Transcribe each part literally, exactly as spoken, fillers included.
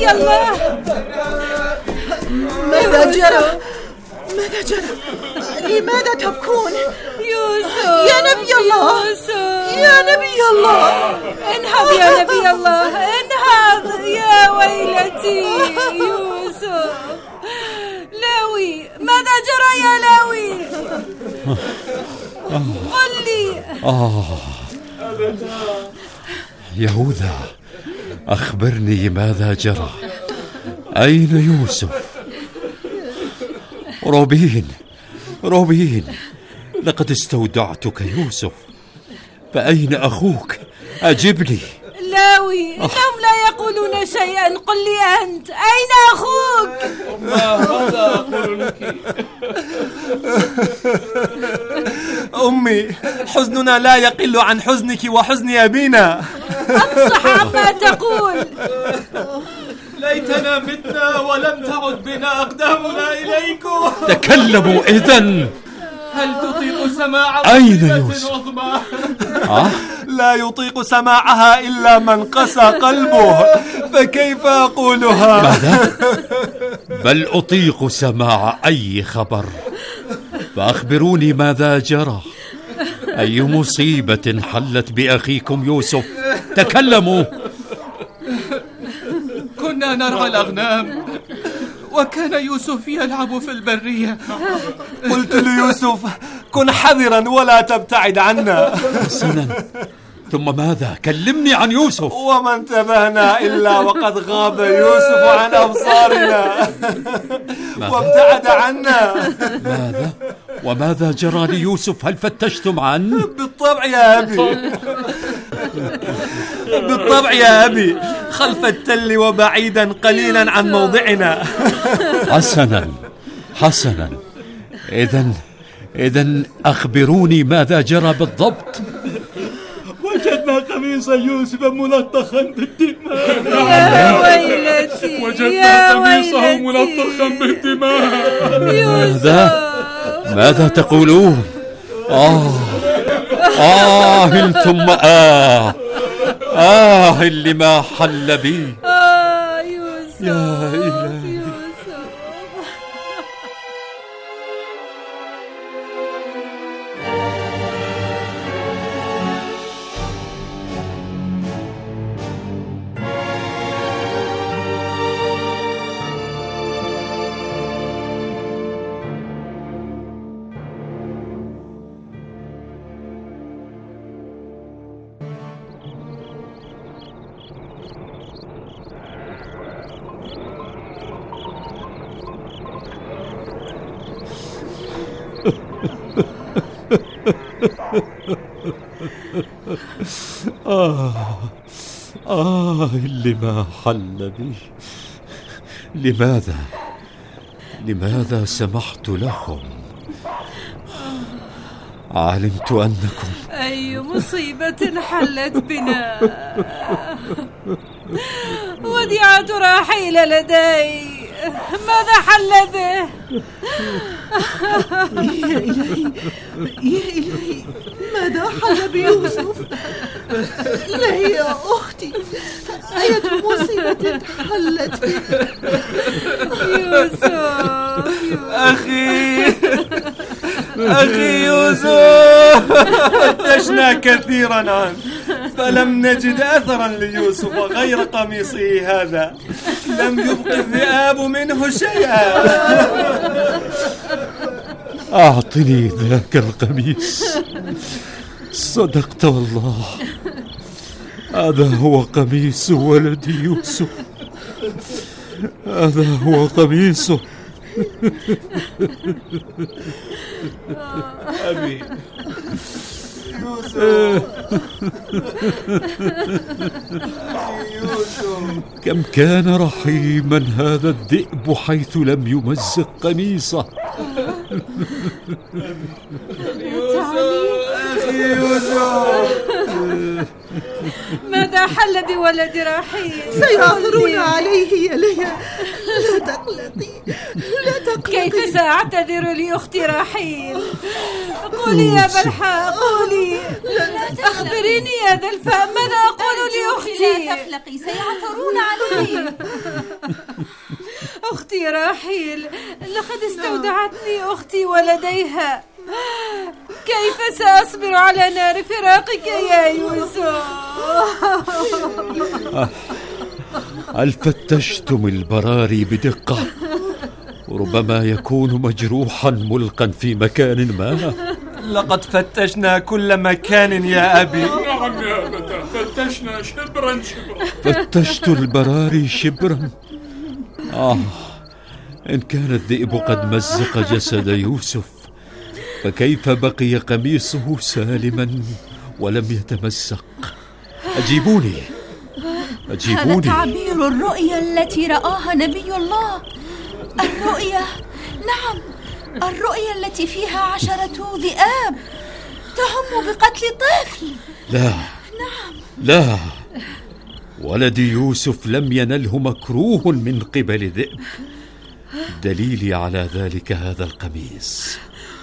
نبي الله. ماذا جرى؟ ماذا جرى؟ لماذا تبكون؟ يوسف يا نبي الله، يوسف يا نبي الله، انهض يا نبي الله، انهض. يا ويلتي يوسف. لاوي، ماذا جرى يا لاوي؟ قل لي. آه يهوذا، أخبرني ماذا جرى؟ أين يوسف؟ روبين، روبين، لقد استودعتك يوسف، فأين أخوك؟ أجبني. لاوي، إنهم لا يقولون شيئا. قل لي أنت، أين أخوك؟ ماذا أقول لك؟ أمي، حزننا لا يقل عن حزنك وحزن أبينا. أفصح عما تقول. ليتنا متنا ولم تعد بنا أقدامنا إليكم. تكلموا إذن. هل تطيق سماع أين مصيبة يوسف؟ عظمى؟ آه؟ لا يطيق سماعها إلا من قسى قلبه، فكيف أقولها؟ ماذا؟ بل أطيق سماع أي خبر، فأخبروني ماذا جرى. أي مصيبة حلت بأخيكم يوسف؟ تكلموا. كنا نرعى الأغنام، وكان يوسف يلعب في البرية. قلت ليوسف كن حذرا ولا تبتعد عنا. حسنا، ثم ماذا؟ كلمني عن يوسف. وما انتبهنا إلا وقد غاب يوسف عن أبصارنا وابتعد عنا. ماذا؟ وماذا جرى ليوسف؟ هل فتشتم عنه؟ بالطبع يا أبي، بالطبع يا أبي، خلف التل وبعيدا قليلا عن موضعنا. حسنا حسنا، إذن إذن أخبروني ماذا جرى بالضبط. وجدنا قميص يوسف ملطخا بالدماء. يا ويلتي، وجدنا قميصه ملطخا بالدماء. ماذا؟ ماذا تقولون؟ آه آه ثم آه آه اللي ما حل بي. آه يوسف، يا إلهي. يوسف. آه آه اللي ما حل بي. لماذا لماذا سمحت لكم؟ علمت أنكم أي مصيبة حلت بنا. وديعة راحيل لدي، ماذا حل به؟ يا إلهي، يا إلهي، ماذا حل بيوسف؟ لا يا أختي، أية مصيبة حلت بنا. يوسف، أخي أخي يوسف، فتشنا كثيرا عنه فلم نجد أثرا ليوسف غير قميصه هذا، لم يبق الذئاب منه شيئا. أعطني ذاك القميص. صدقت والله، هذا هو قميص ولدي يوسف، هذا هو قميصه. أبي يوسف، كم كان رحيما هذا الذئب حيث لم يمزق قميصه. أخي يوسف، ماذا حل بولد راحيل؟ سيعثرون عليه يا ليا، لا تقلقي، لا تقلقي. كيف سأعتذر لأختي راحيل؟ قولي يا بلحاء، قولي. أخبريني يا دلفاء، ماذا أقول لأختي؟ لا تقلقي، سيعثرون عليه. أختي راحيل، لقد استودعتني أختي ولديها. كيف سأصبر على نار فراقك يا يوسف؟ هل فتشتم البراري بدقة؟ ربما يكون مجروحا ملقا في مكان ما. لقد فتشنا كل مكان يا أبي. نعم يا أبتاه، فتشنا شبرا شبرا. فتشت البراري شبرا. آه إن كان الذئب قد مزق جسد يوسف، فكيف بقي قميصه سالما ولم يتمزق؟ أجيبوني أجيبوني. هذا تعبير الرؤيا التي رآها نبي الله. الرؤيا، نعم، الرؤيا التي فيها عشرة ذئاب تهم بقتل طفل. لا نعم لا، ولدي يوسف لم ينله مكروه من قبل ذئب. دليلي على ذلك هذا القميص.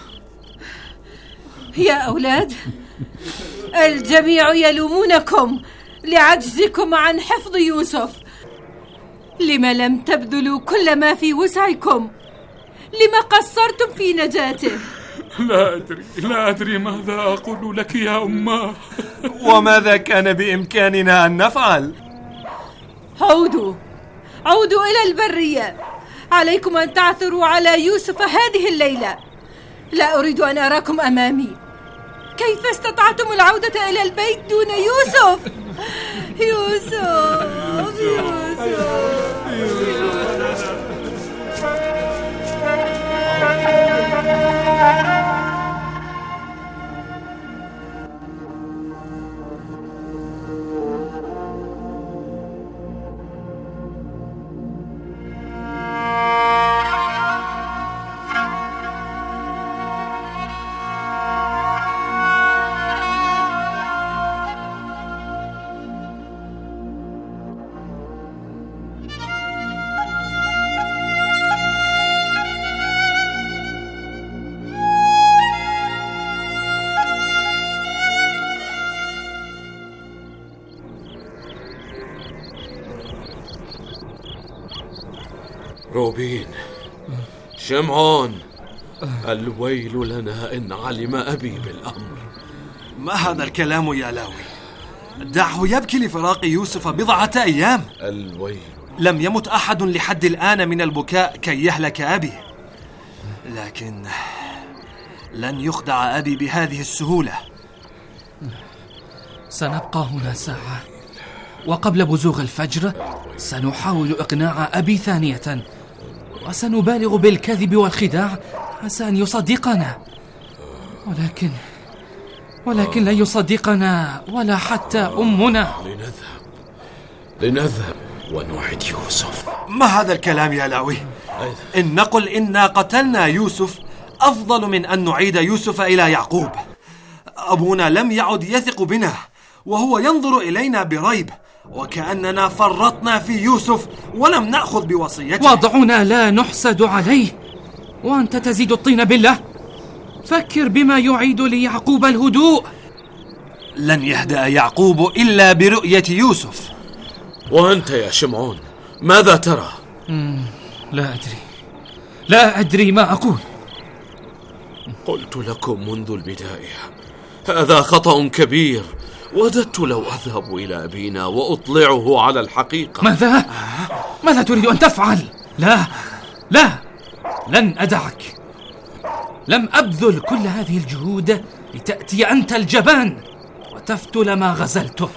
يا أولاد، الجميع يلومونكم لعجزكم عن حفظ يوسف. لما لم تبذلوا كل ما في وسعكم؟ لما قصرتم في نجاته؟ لا أدري لا أدري ماذا أقول لك يا أماه. وماذا كان بإمكاننا أن نفعل؟ عودوا عودوا إلى البرية. عليكم أن تعثروا على يوسف هذه الليلة. لا أريد أن أراكم أمامي. كيف استطعتم العودة إلى البيت دون يوسف؟ يوسف يوسف روبين، شمعون، الويل لنا إن علم أبي بالأمر. ما هذا الكلام يا لاوي؟ دعه يبكي لفراق يوسف بضعة أيام. الويل. لم يمت أحد لحد الآن من البكاء كي يهلك أبي، لكن لن يخدع أبي بهذه السهولة. سنبقى هنا ساعة، وقبل بزوغ الفجر سنحاول إقناع أبي ثانية، وسنبالغ بالكذب والخداع عسى أن يصدقنا. ولكن ولكن لا يصدقنا ولا حتى أمنا. لنذهب لنذهب ونعد يوسف. ما هذا الكلام يا لاوي؟ إن نقل إنا قتلنا يوسف أفضل من أن نعيد يوسف إلى يعقوب. أبونا لم يعد يثق بنا، وهو ينظر إلينا بريب، وكأننا فرطنا في يوسف ولم نأخذ بوصيته. وضعنا لا نحسد عليه، وأنت تزيد الطين بالله. فكر بما يعيد ليعقوب الهدوء. لن يهدأ يعقوب إلا برؤية يوسف. وأنت يا شمعون ماذا ترى؟ لا أدري لا أدري ما أقول. قلت لكم منذ البداية هذا خطأ كبير. وددت لو أذهب إلى أبينا وأطلعه على الحقيقة. ماذا؟ ماذا تريد أن تفعل؟ لا لا لن أدعك. لم أبذل كل هذه الجهود لتأتي أنت الجبان وتفتل ما غزلته.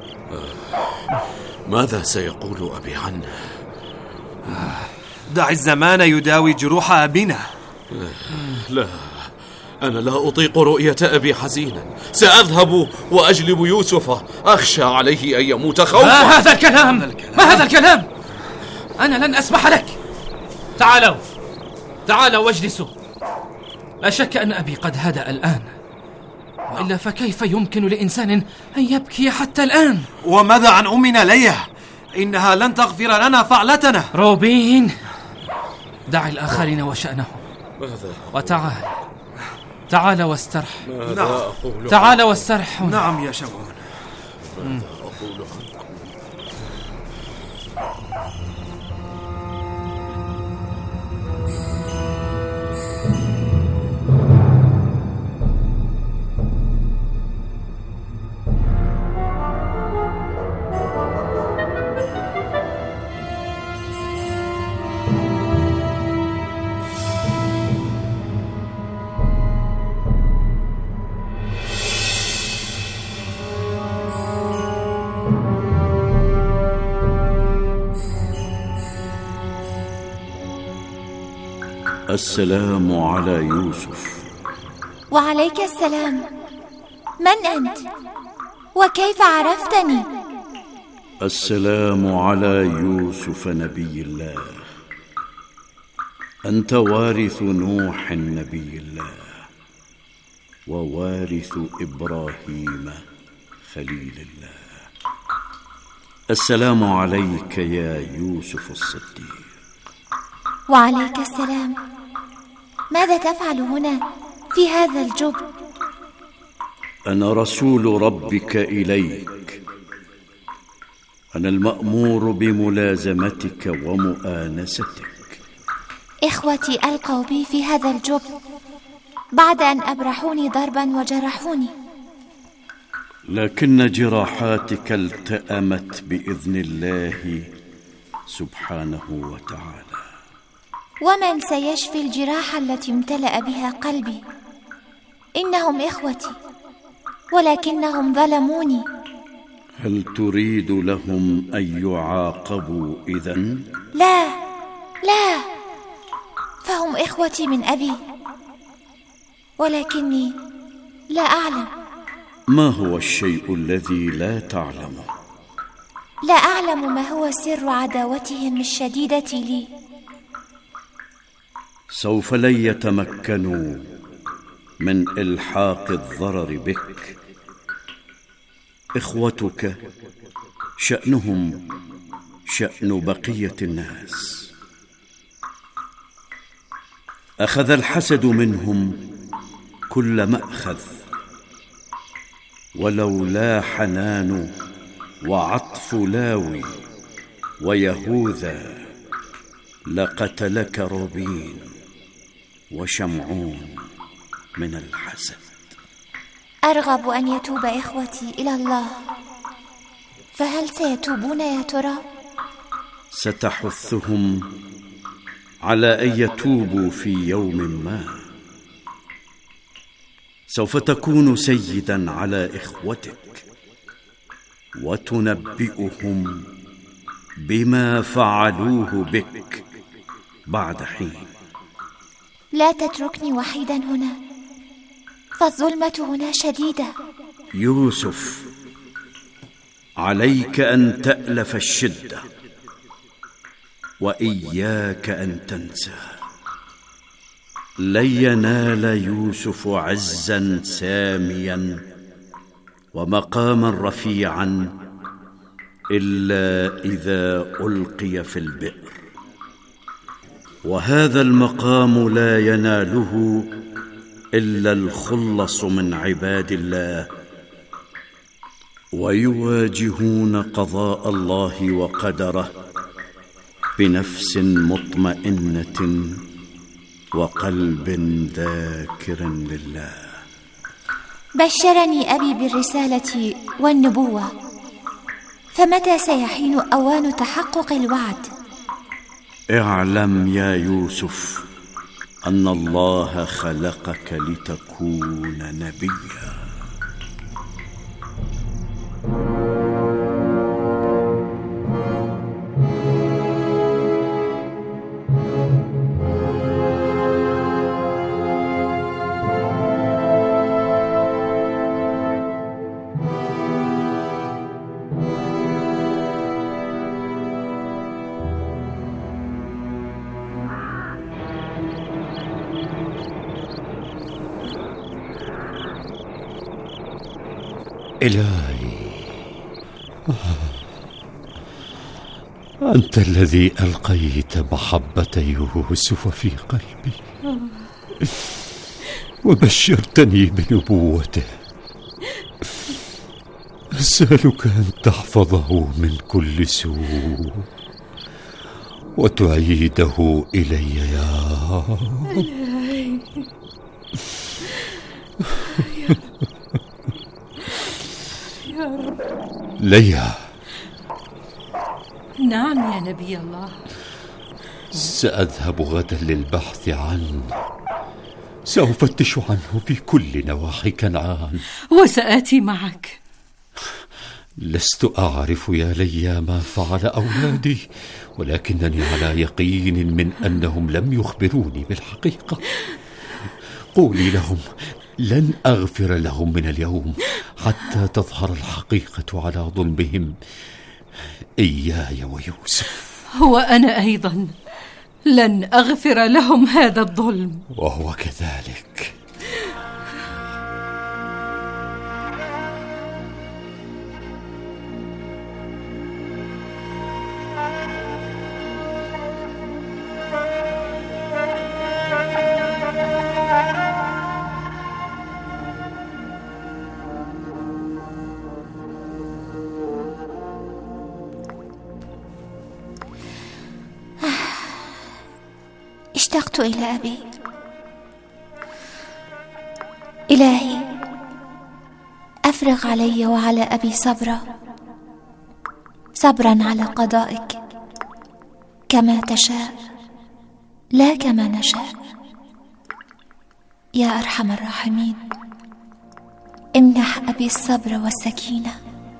ماذا سيقول أبي عنه؟ دع الزمان يداوي جروح أبينا. لا، أنا لا أطيق رؤية أبي حزينا. سأذهب وأجلب يوسف، أخشى عليه أن يموت خوفا. ما هذا الكلام؟ ما هذا الكلام؟ أنا لن أسمح لك. تعالوا تعالوا واجلسوا. لا شك أن أبي قد هدأ الآن، وإلا فكيف يمكن لإنسان أن يبكي حتى الآن؟ وماذا عن أمنا ليا؟ إنها لن تغفر لنا فعلتنا. روبين، دع الآخرين وشأنهم، ماذا؟ وتعال تعال واسترح. ماذا أقول؟ تعال واسترح. نعم يا شمعون. ماذا أقول عنكم؟ السلام على يوسف. وعليك السلام. من أنت؟ وكيف عرفتني؟ السلام على يوسف نبي الله. أنت وارث نوح نبي الله، ووارث إبراهيم خليل الله. السلام عليك يا يوسف الصديق. وعليك السلام. ماذا تفعل هنا في هذا الجب؟ أنا رسول ربك إليك. أنا المأمور بملازمتك ومؤانستك. إخوتي ألقوا بي في هذا الجب بعد أن أبرحوني ضربا وجرحوني، لكن جراحاتك التأمت بإذن الله سبحانه وتعالى. ومن سيشفي الجراح التي امتلأ بها قلبي؟ إنهم إخوتي ولكنهم ظلموني. هل تريد لهم أن يعاقبوا إذن؟ لا لا، فهم إخوتي من أبي، ولكني لا أعلم. ما هو الشيء الذي لا تعلمه؟ لا أعلم ما هو سر عداوتهم الشديدة لي. سوف لن يتمكنوا من إلحاق الضرر بك. إخوتك شأنهم شأن بقية الناس. أخذ الحسد منهم كل مأخذ، ولولا حنان وعطف لاوي ويهوذا لقتلك روبين وشمعون من الحسد. أرغب أن يتوب إخوتي إلى الله، فهل سيتوبون يا ترى؟ ستحثهم على أن يتوبوا في يوم ما. سوف تكون سيدا على إخوتك وتنبئهم بما فعلوه بك بعد حين. لا تتركني وحيدا هنا، فالظلمة هنا شديدة. يوسف، عليك أن تألف الشدة، وإياك أن تنسى. لن ينال يوسف عزا ساميا ومقاما رفيعا إلا إذا ألقي في البئر، وهذا المقام لا يناله إلا الخلص من عباد الله، ويواجهون قضاء الله وقدره بنفس مطمئنة وقلب ذاكر لله. بشرني أبي بالرسالة والنبوة، فمتى سيحين أوان تحقق الوعد؟ اعلم يا يوسف أن الله خلقك لتكون نبيا. إلهي، أنت الذي ألقيت محبة يوسف في قلبي وبشرتني بنبوته. أسألك أن تحفظه من كل سوء وتعيده إلي يا رب. ليا. نعم يا نبي الله. سأذهب غدا للبحث عنه، سأفتش عنه في كل نواحي كنعان. وسآتي معك. لست أعرف يا ليا ما فعل أولادي، ولكنني على يقين من أنهم لم يخبروني بالحقيقة. قولي لهم لن أغفر لهم من اليوم حتى تظهر الحقيقة على ظلمهم إياي ويوسف. وأنا أيضا لن أغفر لهم هذا الظلم. وهو كذلك. اشتقت إلى أبي. إلهي أفرغ علي وعلى أبي صبرا، صبرا على قضائك، كما تشاء لا كما نشاء. يا أرحم الراحمين امنح أبي الصبر والسكينة.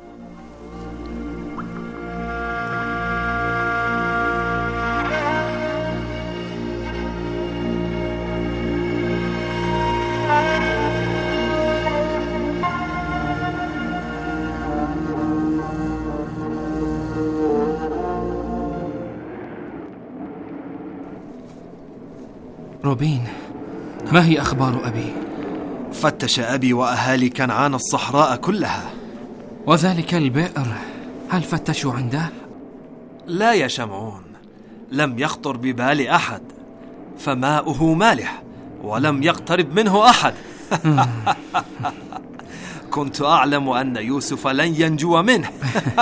روبين، ما هي أخبار أبي؟ فتش أبي وأهالي كنعان الصحراء كلها. وذلك البئر هل فتشوا عنده؟ لا يا شمعون، لم يخطر ببال أحد، فماؤه مالح ولم يقترب منه أحد. كنت أعلم أن يوسف لن ينجو منه.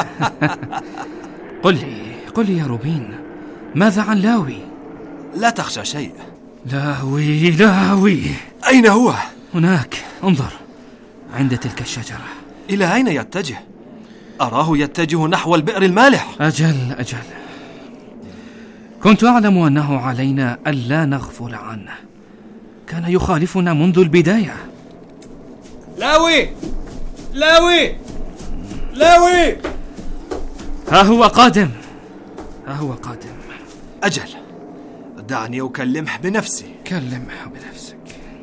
قل لي قل لي يا روبين، ماذا عن لاوي؟ لا تخشى شيء. لاوي لاوي أين هو؟ هناك، انظر عند تلك الشجرة. إلى أين يتجه؟ أراه يتجه نحو البئر المالح. أجل أجل، كنت أعلم أنه علينا ألا نغفل عنه، كان يخالفنا منذ البداية. لاوي لاوي لاوي، ها هو قادم ها هو قادم. أجل، دعني أكلمه بنفسي. كلمه بنفسك.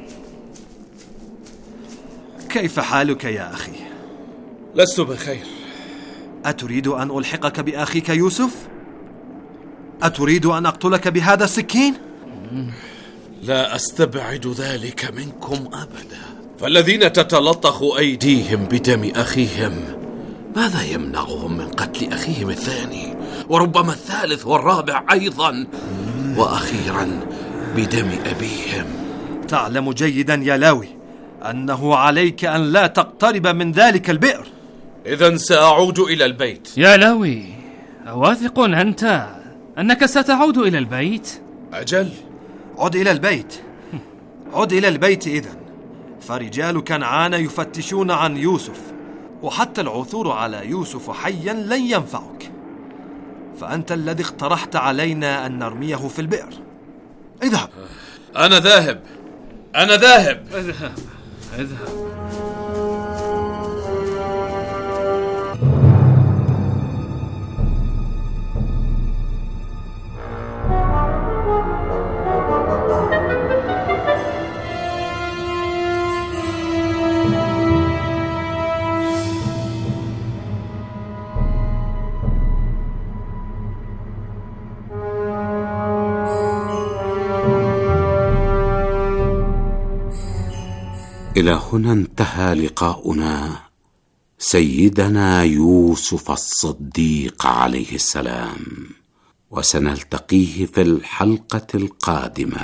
كيف حالك يا أخي؟ لست بخير. أتريد أن ألحقك بأخيك يوسف؟ أتريد أن أقتلك بهذا السكين؟ لا أستبعد ذلك منكم أبدا، فالذين تتلطخ أيديهم بدم أخيهم ماذا يمنعهم من قتل أخيهم الثاني وربما الثالث والرابع أيضا، وأخيرا بدم أبيهم؟ تعلم جيدا يا لاوي أنه عليك أن لا تقترب من ذلك البئر. إذن سأعود إلى البيت. يا لاوي، أواثق أنت أنك ستعود إلى البيت؟ أجل. عد إلى البيت، عد إلى البيت إذن، فرجال كنعان يفتشون عن يوسف، وحتى العثور على يوسف حيا لن ينفعك، فأنت الذي اقترحت علينا أن نرميه في البئر. اذهب. أنا ذاهب أنا ذاهب اذهب اذهب. إلى هنا انتهى لقاؤنا سيدنا يوسف الصديق عليه السلام، وسنلتقيه في الحلقة القادمة.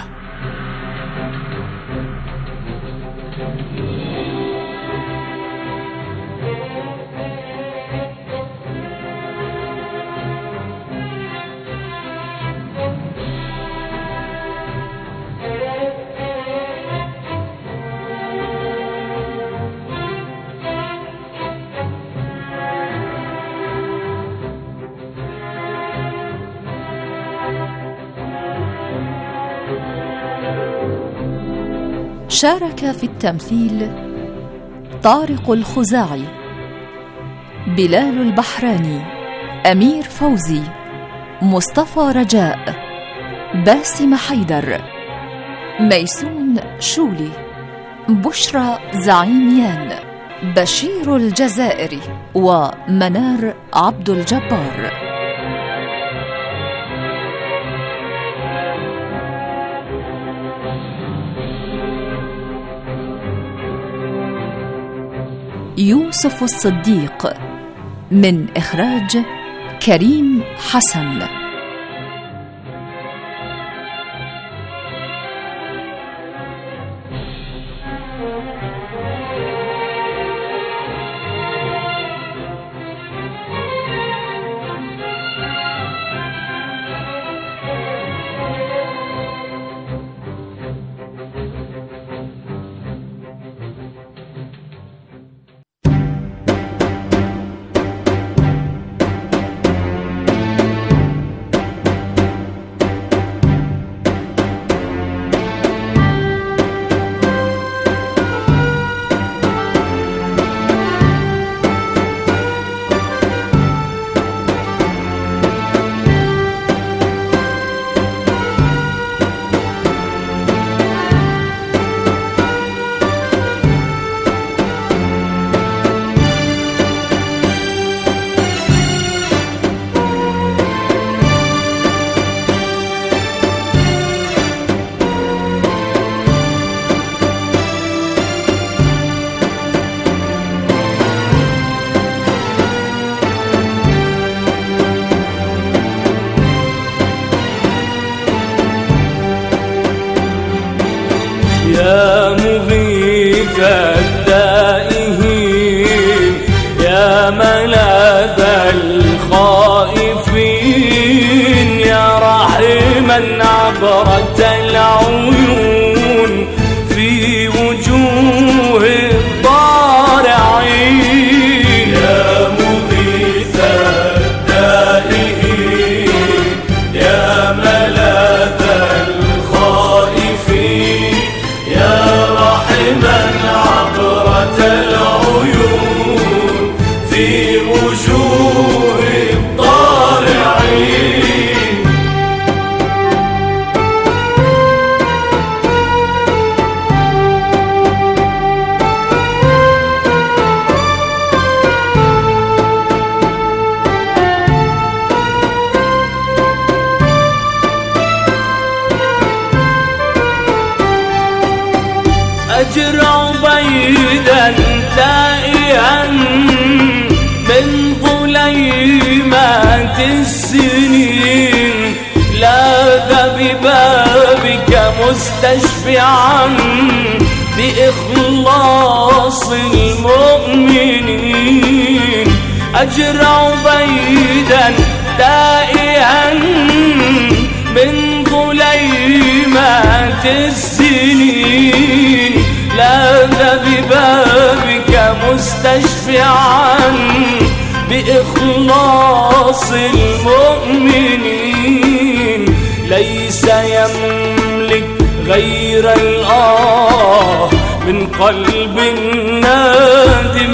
شارك في التمثيل طارق الخزاعي، بلال البحراني، أمير فوزي، مصطفى رجاء، باسم حيدر، ميسون شولي، بشرى زعيميان، بشير الجزائري، ومنار عبد الجبار. يوسف الصديق، من إخراج كريم حسن. يا مغيث التائهين، يا ملاذ الخائفين، يا راحما عبرة العيون في وجوه الضارعين. يا مغيث التائهين، يا ملاذ الخائفين، يا راحما عبرة العيون في وجوه الضارعين. أجرع بيدا تائها من ظليمات السنين، لاذ ببابك مستشفعا بإخلاص المؤمنين. أجرع بيدا تائها من ظليمات السنين، لاذ ببابك مستشفعا بإخلاص المؤمنين. ليس يملك غير الآه من قلب نادم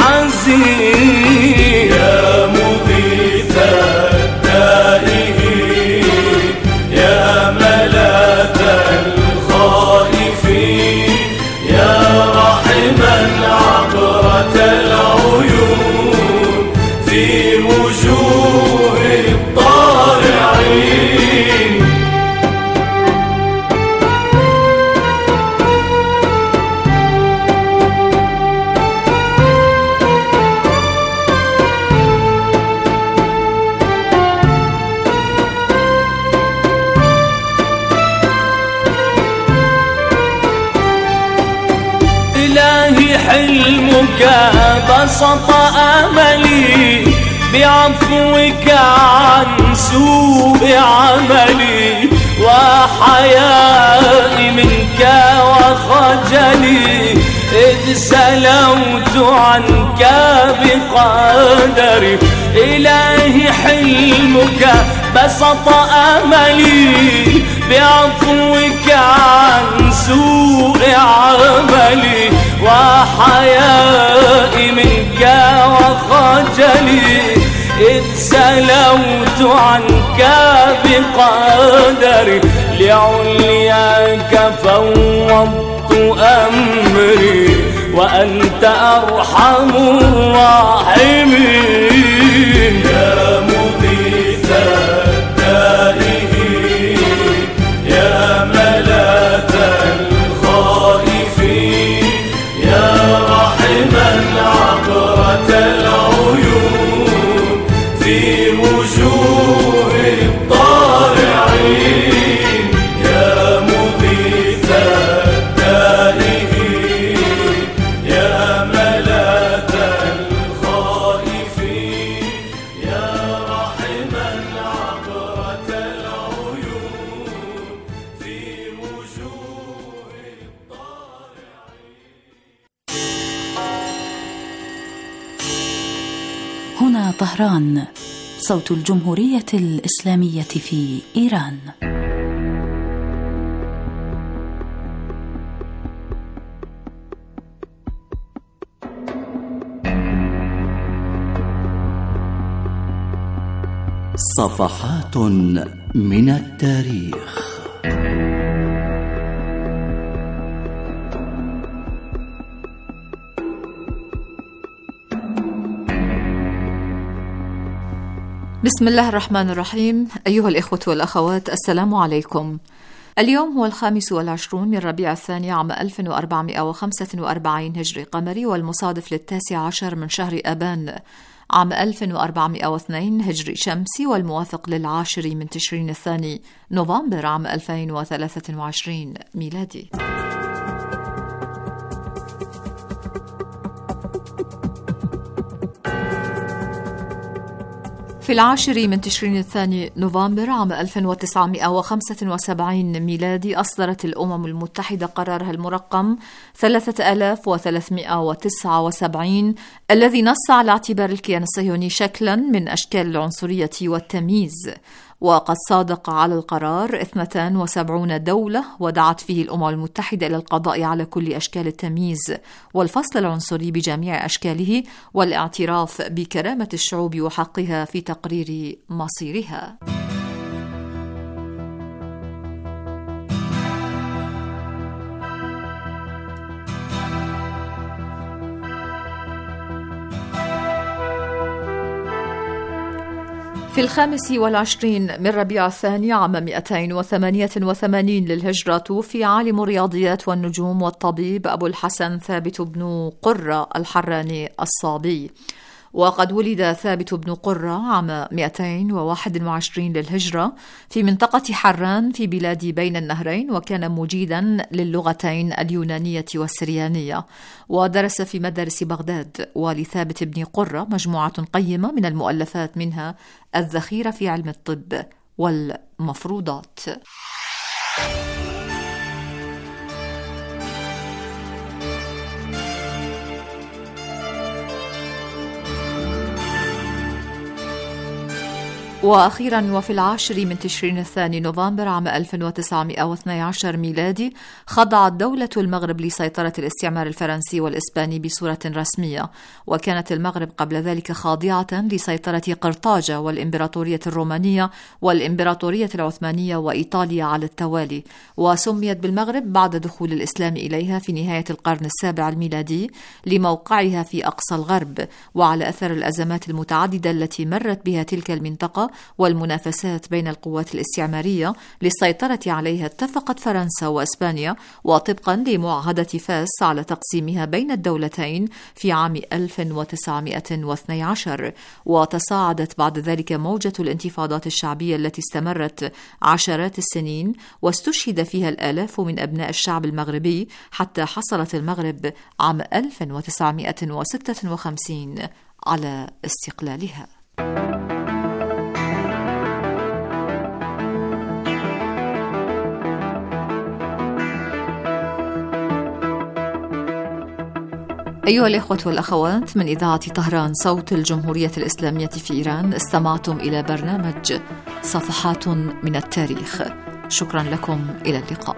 حزين. يا مغيث التائهين، يا ملاذ الخائفين، يا راحما عبرة العيون في وجوه الضارعين. إلهي حلمك بسط أملي، بعفوك عن سوء عملي، وحيائي منك وخجلي، إذ سلوت عنك بقدري. إلهي حلمك بسط أملي بعفوك عن سوء عملي وحيائي منك وخجلي إذ سلوت عنك بقدري لعلياك فوضت أمري وأنت أرحم الراحمين يا مغيث التائهين يا ملاذ الخائفين يا رحما عبرة العيون في وجوه الضارعين يا مغيث التائهين يا ملاذ الخائفين يا رحما عبرة العيون في وجوه الضارعين. هنا طهران، صوت الجمهورية الإسلامية في إيران. صفحات من التاريخ. بسم الله الرحمن الرحيم. أيها الإخوة والأخوات، السلام عليكم. اليوم هو الخامس والعشرون من ربيع الثاني عام ألف وأربعمائة وخمسة وأربعين هجري قمري، والمصادف للتاسع عشر من شهر آبان عام ألف وأربعمائة واثنين هجري شمسي، والموافق للعاشر من تشرين الثاني نوفمبر عام ألفين وثلاثة وعشرين ميلادي. في العاشر من تشرين الثاني نوفمبر عام ألف وتسعمائة وخمسة وسبعين ميلادي أصدرت الأمم المتحدة قرارها المرقم ثلاثة آلاف وثلاثمائة وتسعة وسبعين الذي نص على اعتبار الكيان الصهيوني شكلا من أشكال العنصرية والتمييز، وقد صادق على القرار اثنتان وسبعون دولة، ودعت فيه الأمم المتحدة إلى القضاء على كل أشكال التمييز والفصل العنصري بجميع أشكاله، والاعتراف بكرامة الشعوب وحقها في تقرير مصيرها. في الخامس والعشرين من ربيع الثاني عام مئتين وثمانية وثمانين للهجرة توفي عالم الرياضيات والنجوم والطبيب أبو الحسن ثابت بن قرة الحراني الصابي. وقد ولد ثابت بن قرة عام مئتين وواحد وعشرين للهجرة في منطقة حران في بلاد بين النهرين، وكان مجيدا للغتين اليونانية والسريانية، ودرس في مدارس بغداد. ولثابت بن قرة مجموعة قيمة من المؤلفات، منها الذخيرة في علم الطب والمفروضات. وأخيرا وفي العاشر من تشرين الثاني نوفمبر عام ألف وتسعمائة واثني عشر ميلادي خضعت دولة المغرب لسيطرة الاستعمار الفرنسي والإسباني بصورة رسمية، وكانت المغرب قبل ذلك خاضعة لسيطرة قرطاجة والإمبراطورية الرومانية والإمبراطورية العثمانية وإيطاليا على التوالي، وسميت بالمغرب بعد دخول الإسلام إليها في نهاية القرن السابع الميلادي لموقعها في أقصى الغرب، وعلى أثر الأزمات المتعددة التي مرت بها تلك المنطقة والمنافسات بين القوات الاستعمارية للسيطرة عليها، اتفقت فرنسا وإسبانيا وطبقا لمعاهدة فاس على تقسيمها بين الدولتين في عام ألف وتسعمائة واثني عشر. وتصاعدت بعد ذلك موجة الانتفاضات الشعبية التي استمرت عشرات السنين، واستشهد فيها الآلاف من أبناء الشعب المغربي، حتى حصلت المغرب عام ألف وتسعمائة وستة وخمسين على استقلالها. أيها الإخوة والأخوات، من إذاعة طهران صوت الجمهورية الإسلامية في إيران، استمعتم إلى برنامج صفحات من التاريخ. شكرا لكم، إلى اللقاء.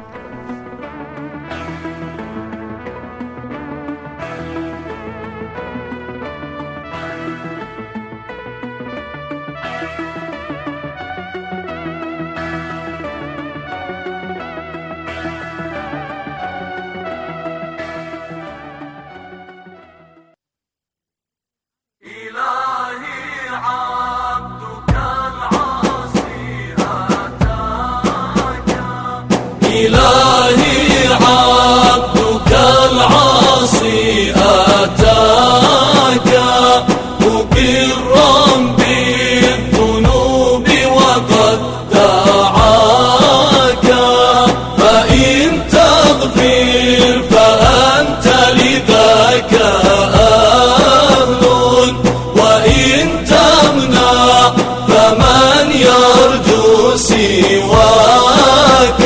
إلهي عبدك العاصي أتاك مقرا بالذنوب وقد دعاك، فإن تغفر فأنت لذاك أهل، وإن تمنع فمن يرجو سواك.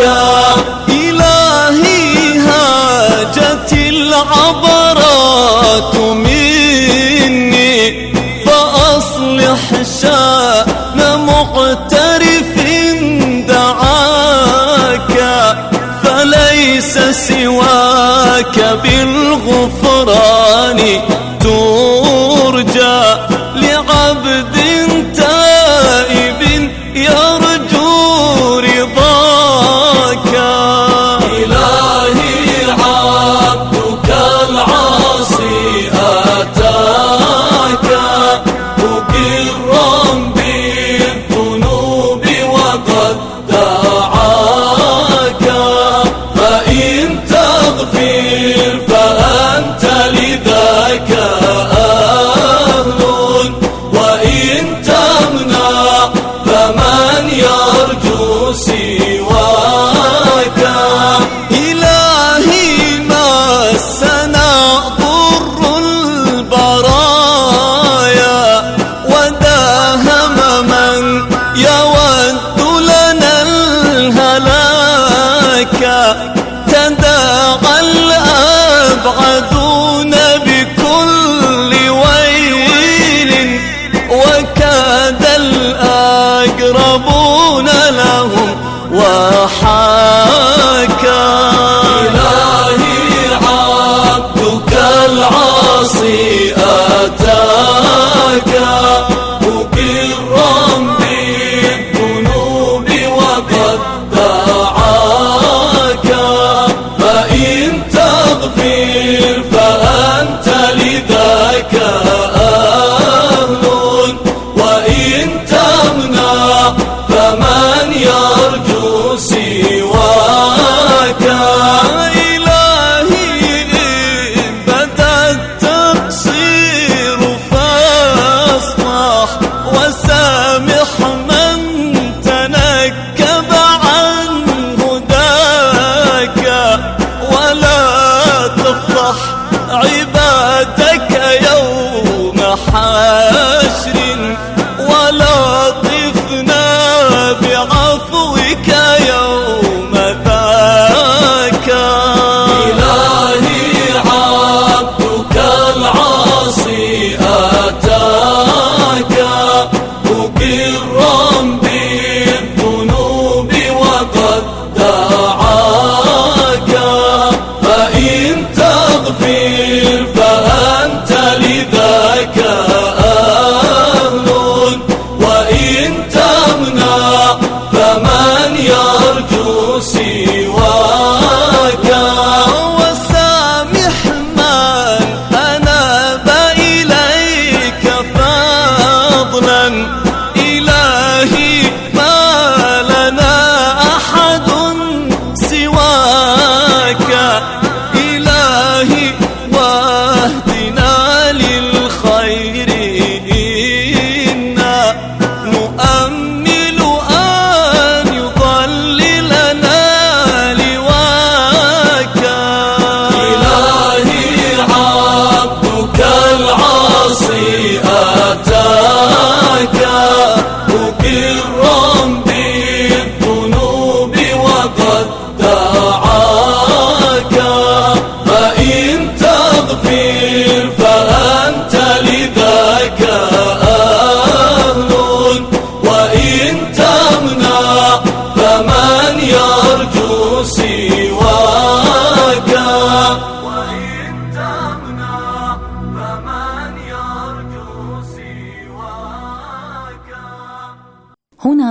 العبرات مني فأصلح شأن مقترف دعاك، فليس سواك بالغفران ترجى لعبد تائب يرجو رضاك. إلهي عبدك العاصي أتاك مقرا بالذنوب وقد دعاك، فإن تغفر فأنت لذاك أهل، وإن تمنع فمن يرجو سواك. إلهي مسنا ضر البرايا وداهم من يود لنا الهلاك، تداعى الأبعدون بكل ويل وكاد الأقربون لهم وحاكا. إلهي عبدك العاصي أتاك مقرا بالذنوب وقد دعاك، فإن تغفر فأنت لذاك أهل، وإن تمنع فمن يرجو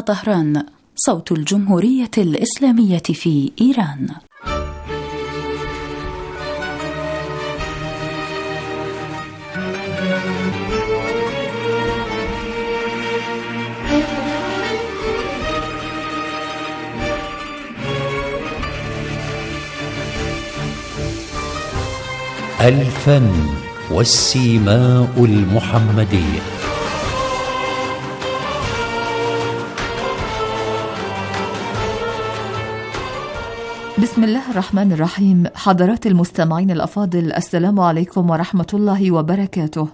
طهران، صوت الجمهورية الإسلامية في إيران. الفن والسيماء المحمدية. بسم الله الرحمن الرحيم. حضرات المستمعين الأفاضل، السلام عليكم ورحمة الله وبركاته.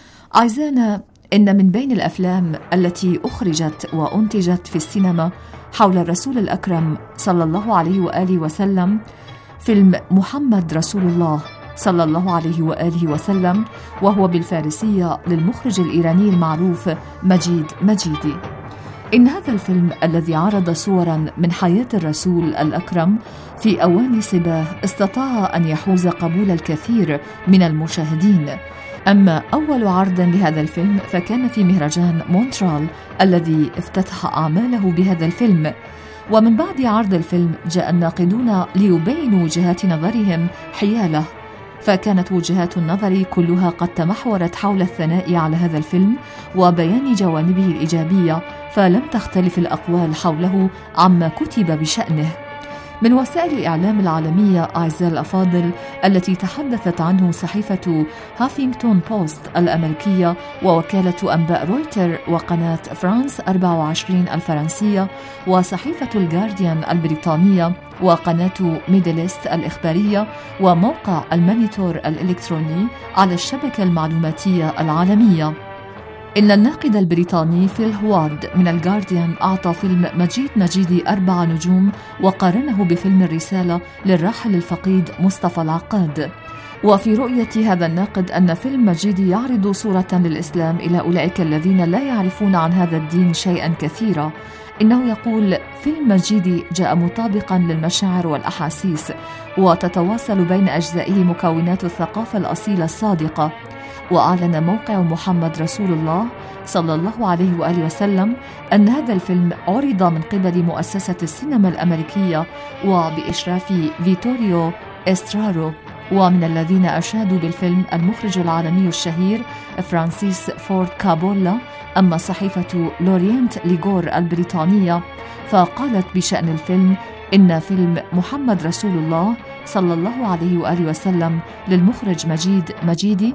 أعزائنا، إن من بين الأفلام التي أخرجت وأنتجت في السينما حول الرسول الأكرم صلى الله عليه وآله وسلم فيلم محمد رسول الله صلى الله عليه وآله وسلم، وهو بالفارسية للمخرج الإيراني المعروف مجيد مجيدي. إن هذا الفيلم الذي عرض صوراً من حياة الرسول الأكرم في أوان صباه استطاع أن يحوز قبول الكثير من المشاهدين. أما أول عرض لهذا الفيلم فكان في مهرجان مونترال الذي افتتح أعماله بهذا الفيلم. ومن بعد عرض الفيلم جاء الناقدون ليبينوا وجهات نظرهم حياله، فكانت وجهات النظر كلها قد تمحورت حول الثناء على هذا الفيلم وبيان جوانبه الإيجابية، فلم تختلف الأقوال حوله عما كتب بشأنه. من وسائل الإعلام العالمية أعزائي الأفاضل التي تحدثت عنه صحيفة هافينغتون بوست الأمريكية ووكالة أنباء رويتر وقناة فرانس أربعة وعشرين الفرنسية وصحيفة الجارديان البريطانية وقناة ميدلست الإخبارية وموقع المانيتور الإلكتروني على الشبكة المعلوماتية العالمية. إن الناقد البريطاني فيل هوارد من الجارديان أعطى فيلم مجيد مجيدي أربع نجوم وقارنه بفيلم الرسالة للراحل الفقيد مصطفى العقاد. وفي رؤية هذا الناقد أن فيلم مجيدي يعرض صورة للإسلام إلى أولئك الذين لا يعرفون عن هذا الدين شيئا كثيرا. إنه يقول: فيلم مجيدي جاء مطابقا للمشاعر والأحاسيس، وتتواصل بين أجزائه مكونات الثقافة الأصيلة الصادقة. وأعلن موقع محمد رسول الله صلى الله عليه وآله وسلم أن هذا الفيلم عرض من قبل مؤسسة السينما الأمريكية وبإشراف فيتوريو إسترارو. ومن الذين أشادوا بالفيلم المخرج العالمي الشهير فرانسيس فورد كابولا. أما صحيفة لورينت ليغور البريطانية فقالت بشأن الفيلم: إن فيلم محمد رسول الله صلى الله عليه وآله وسلم للمخرج مجيد مجيدي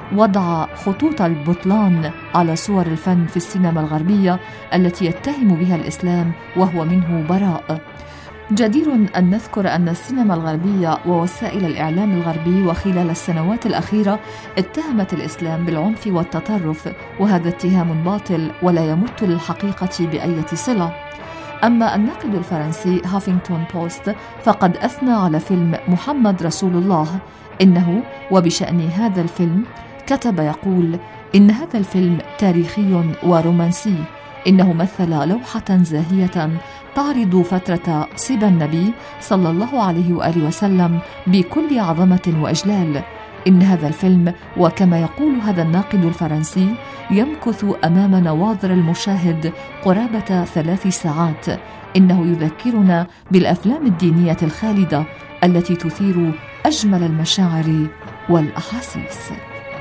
وضع خطوط البطلان على صور الفن في السينما الغربية التي يتهم بها الإسلام وهو منه براء. جدير أن نذكر أن السينما الغربية ووسائل الإعلام الغربي وخلال السنوات الأخيرة اتهمت الإسلام بالعنف والتطرف، وهذا اتهام باطل ولا يمت للحقيقة بأي صلة. أما الناقد الفرنسي هافينغتون بوست فقد أثنى على فيلم محمد رسول الله. إنه وبشأن هذا الفيلم كتب يقول: إن هذا الفيلم تاريخي ورومانسي. إنه مثل لوحة زاهية تعرض فترة صبا النبي صلى الله عليه وآله وسلم بكل عظمة وإجلال. إن هذا الفيلم، وكما يقول هذا الناقد الفرنسي، يمكث أمام نواظر المشاهد قرابة ثلاث ساعات. إنه يذكرنا بالأفلام الدينية الخالدة التي تثير أجمل المشاعر والأحاسيس.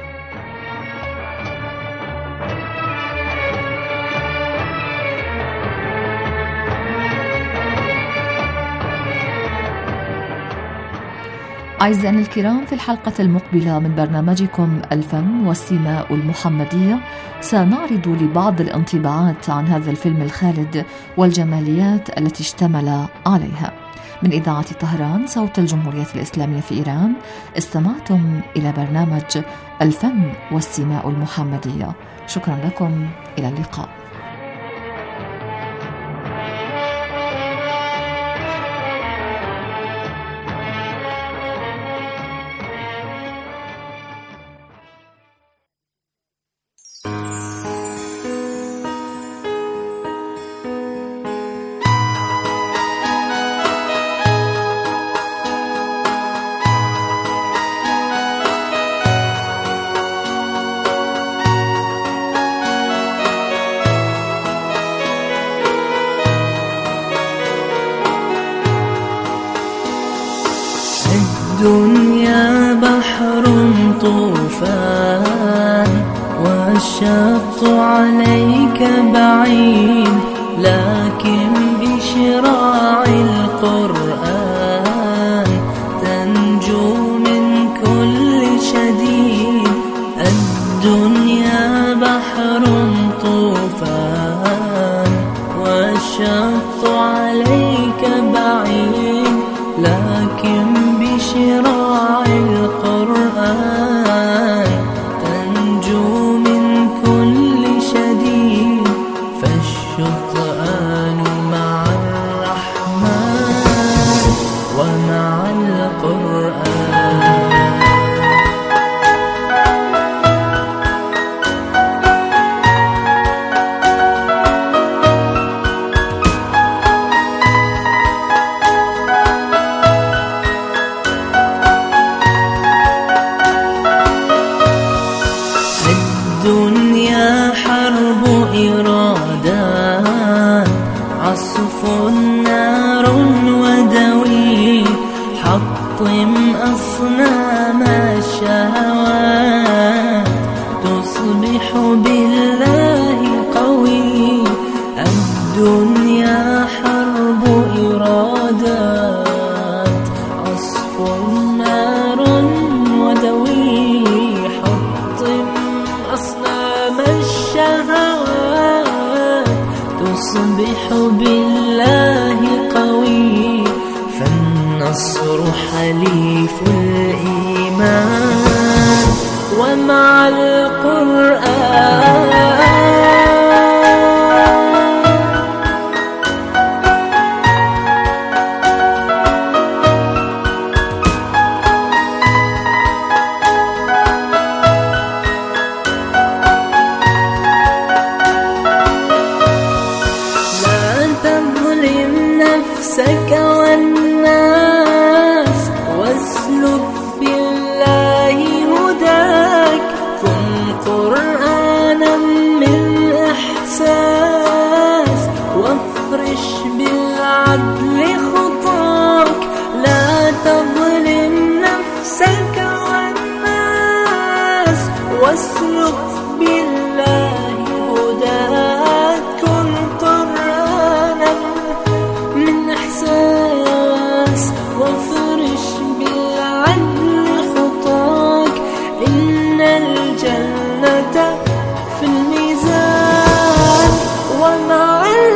أعزائنا الكرام، في الحلقة المقبلة من برنامجكم الفن والسيماء المحمدية سنعرض لبعض الانطباعات عن هذا الفيلم الخالد والجماليات التي اشتمل عليها. من إذاعة طهران صوت الجمهورية الإسلامية في إيران، استمعتم إلى برنامج الفن والسيماء المحمدية. شكرا لكم، إلى اللقاء. الدنيا بحر طوفان والشط عليك بعيد، لكن بشراع القرآن تنجو من كل شديد. الدنيا بحر طوفان والشط عليك بعيد، لكن بشراع القرآن تنجو من كل شديد. فالشطآن مع الرحمن ومع القرآن. الدنيا حرب إرادات، عصف نار ودوي، حطم أصنام الشهوات تصبح بالله قوي. الدنيا حرب إرادات، عصف نار ودوي، حطم أصنام الشهوات تصبح بالله قوي. فالنصر حليف الإيمان ومع القرآن. نفسك والناس واسلك بالله هداك، كن قرآنا من إحساس وافرش بالعدل خطاك. لا تظلم نفسك والناس واسلك بالله هداك، كن قرآنا من إحساس وافرش بالعدل خطاك. إن الجنة في الميزان ومع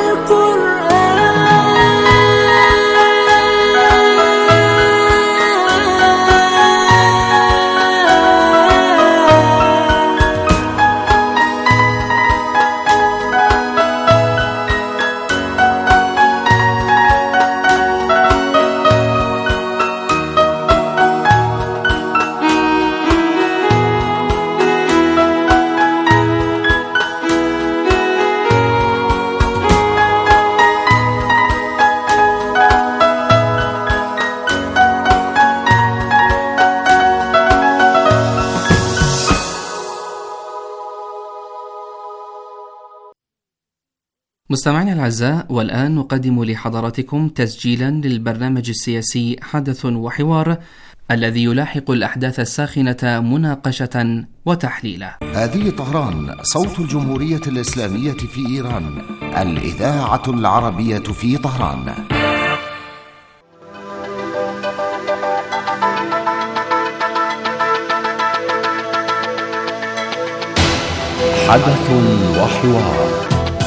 مستمعينا الأعزاء، والآن نقدم لحضراتكم تسجيلا للبرنامج السياسي حدث وحوار الذي يلاحق الأحداث الساخنة مناقشة وتحليلا. هذه طهران، صوت الجمهورية الإسلامية في إيران، الإذاعة العربية في طهران. حدث وحوار.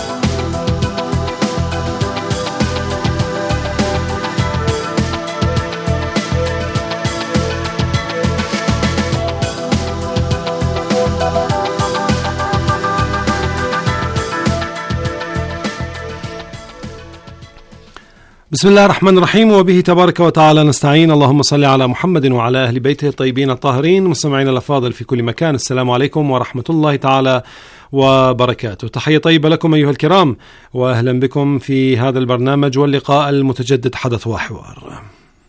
بسم الله الرحمن الرحيم، وبه تبارك وتعالى نستعين. اللهم صل على محمد وعلى أهل بيته الطيبين الطاهرين. مستمعين الأفاضل في كل مكان، السلام عليكم ورحمة الله تعالى وبركاته. تحية طيبة لكم أيها الكرام، وأهلا بكم في هذا البرنامج واللقاء المتجدد حدث وحوار.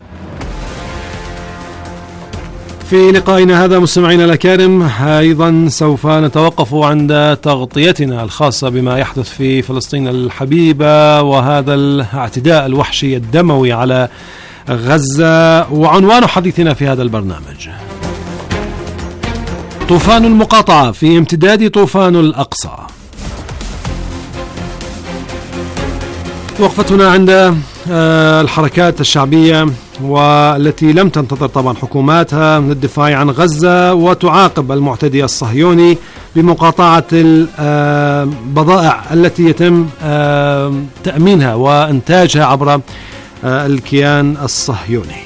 في لقائنا هذا مستمعينا الأكارم أيضا سوف نتوقف عند تغطيتنا الخاصة بما يحدث في فلسطين الحبيبة، وهذا الاعتداء الوحشي الدموي على غزة. وعنوان حديثنا في هذا البرنامج: طوفان المقاطعة في امتداد طوفان الأقصى. وقفتنا عند الحركات الشعبية والتي لم تنتظر طبعا حكوماتها للدفاع عن غزة وتعاقب المعتدي الصهيوني بمقاطعة البضائع التي يتم تأمينها وإنتاجها عبر الكيان الصهيوني.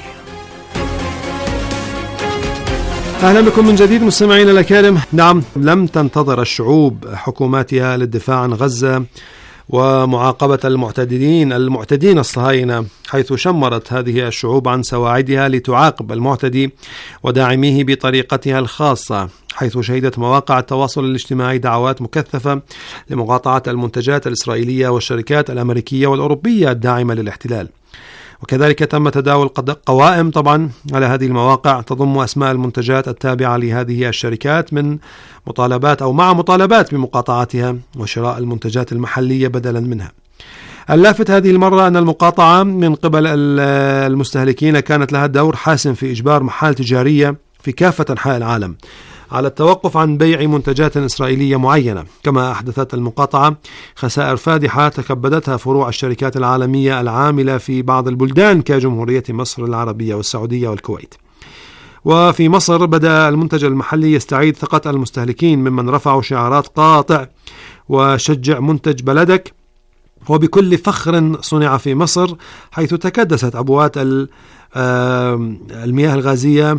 أهلا بكم من جديد مستمعينا الأكارم. نعم، لم تنتظر الشعوب حكوماتها للدفاع عن غزة ومعاقبة المعتدين المعتدين الصهاينة، حيث شمرت هذه الشعوب عن سواعدها لتعاقب المعتدي وداعميه بطريقتها الخاصة، حيث شهدت مواقع التواصل الاجتماعي دعوات مكثفة لمقاطعة المنتجات الإسرائيلية والشركات الأمريكية والأوروبية الداعمة للاحتلال. وكذلك تم تداول قوائم طبعا على هذه المواقع تضم أسماء المنتجات التابعة لهذه الشركات من مطالبات أو مع مطالبات بمقاطعتها وشراء المنتجات المحلية بدلا منها. اللافت هذه المرة أن المقاطعة من قبل المستهلكين كانت لها دور حاسم في إجبار محال تجارية في كافة أنحاء العالم على التوقف عن بيع منتجات إسرائيلية معينة، كما أحدثت المقاطعة خسائر فادحة تكبدتها فروع الشركات العالمية العاملة في بعض البلدان كجمهورية مصر العربية والسعودية والكويت. وفي مصر بدأ المنتج المحلي يستعيد ثقة المستهلكين ممن رفعوا شعارات قاطع وشجع منتج بلدك وبكل فخر صنع في مصر، حيث تكدست عبوات المياه الغازية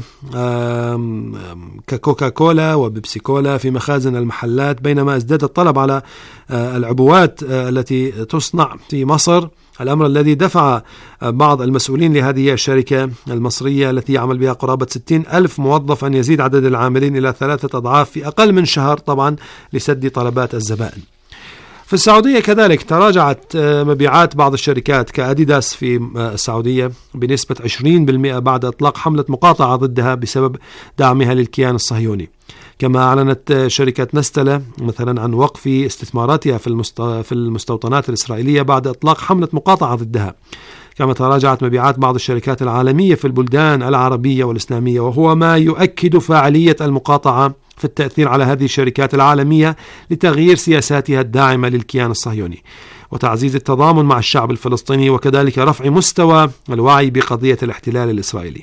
ككوكا كولا وبيبسي كولا في مخازن المحلات، بينما ازداد الطلب على العبوات التي تصنع في مصر، الأمر الذي دفع بعض المسؤولين لهذه الشركة المصرية التي يعمل بها قرابة ستين ألف موظف أن يزيد عدد العاملين إلى ثلاثة أضعاف في أقل من شهر، طبعا لسد طلبات الزبائن. في السعودية كذلك تراجعت مبيعات بعض الشركات كأديداس في السعودية بنسبة عشرين بالمئة بعد إطلاق حملة مقاطعة ضدها بسبب دعمها للكيان الصهيوني. كما أعلنت شركة نستلة مثلا عن وقف استثماراتها في المستوطنات الإسرائيلية بعد إطلاق حملة مقاطعة ضدها. كما تراجعت مبيعات بعض الشركات العالمية في البلدان العربية والإسلامية، وهو ما يؤكد فاعلية المقاطعة في التأثير على هذه الشركات العالمية لتغيير سياساتها الداعمة للكيان الصهيوني وتعزيز التضامن مع الشعب الفلسطيني، وكذلك رفع مستوى الوعي بقضية الاحتلال الإسرائيلي.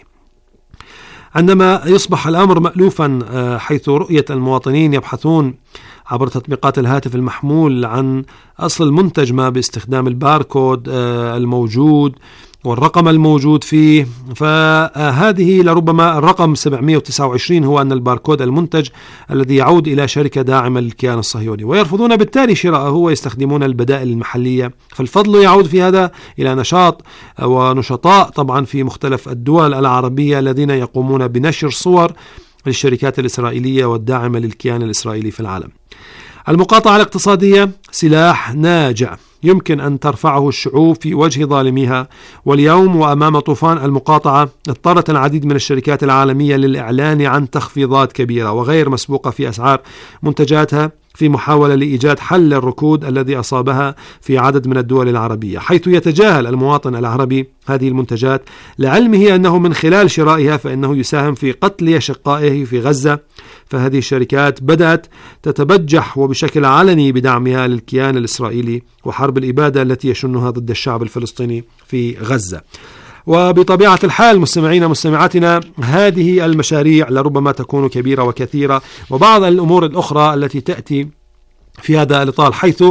عندما يصبح الأمر مألوفا حيث رؤية المواطنين يبحثون عبر تطبيقات الهاتف المحمول عن أصل المنتج ما باستخدام الباركود الموجود والرقم الموجود فيه، فهذه لربما الرقم سبعمئة وتسعة وعشرين هو أن الباركود المنتج الذي يعود إلى شركة داعمة للكيان الصهيوني، ويرفضون بالتالي شراءه ويستخدمون البدائل المحلية. فالفضل يعود في هذا إلى نشاط ونشطاء طبعا في مختلف الدول العربية الذين يقومون بنشر صور للشركات الإسرائيلية والداعمة للكيان الإسرائيلي في العالم. المقاطعة الاقتصادية سلاح ناجع يمكن أن ترفعه الشعوب في وجه ظالميها، واليوم وأمام طوفان المقاطعة اضطرت العديد من الشركات العالمية للإعلان عن تخفيضات كبيرة وغير مسبوقة في أسعار منتجاتها في محاولة لإيجاد حل للركود الذي أصابها في عدد من الدول العربية، حيث يتجاهل المواطن العربي هذه المنتجات لعلمه أنه من خلال شرائها فإنه يساهم في قتل أشقائه في غزة. فهذه الشركات بدأت تتبجح وبشكل علني بدعمها للكيان الإسرائيلي وحرب الإبادة التي يشنها ضد الشعب الفلسطيني في غزة. وبطبيعة الحال مستمعينا مستمعاتنا، هذه المشاريع لربما تكون كبيرة وكثيرة، وبعض الأمور الأخرى التي تأتي في هذا الإطار، حيث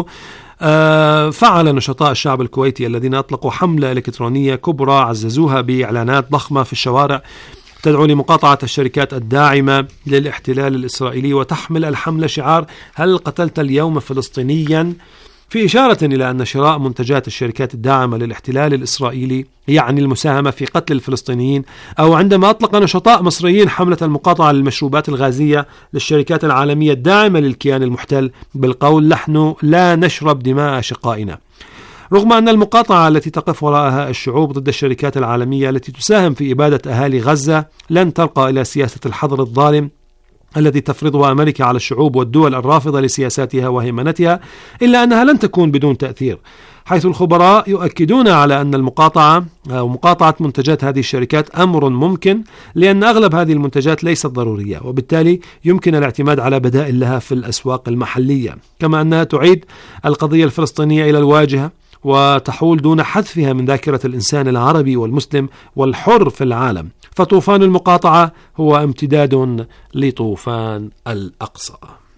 فعل نشطاء الشعب الكويتي الذين أطلقوا حملة إلكترونية كبرى عززوها بإعلانات ضخمة في الشوارع تدعو لمقاطعة الشركات الداعمة للاحتلال الإسرائيلي، وتحمل الحملة شعار هل قتلت اليوم فلسطينيا، في إشارة إلى أن شراء منتجات الشركات الداعمة للاحتلال الإسرائيلي يعني المساهمة في قتل الفلسطينيين. أو عندما أطلق نشطاء مصريين حملة المقاطعة للمشروبات الغازية للشركات العالمية الداعمة للكيان المحتل بالقول نحن لا نشرب دماء أشقائنا، رغم أن المقاطعة التي تقف وراءها الشعوب ضد الشركات العالمية التي تساهم في إبادة أهالي غزة لن ترقى إلى سياسة الحظر الظالم الذي تفرضه أمريكا على الشعوب والدول الرافضة لسياساتها وهيمنتها، إلا أنها لن تكون بدون تأثير، حيث الخبراء يؤكدون على أن المقاطعة أو مقاطعة منتجات هذه الشركات أمر ممكن، لأن أغلب هذه المنتجات ليست ضرورية، وبالتالي يمكن الاعتماد على بدائل لها في الأسواق المحلية، كما أنها تعيد القضية الفلسطينية إلى الواجهة وتحول دون حذفها من ذاكرة الإنسان العربي والمسلم والحر في العالم. فطوفان المقاطعة هو امتداد لطوفان الأقصى.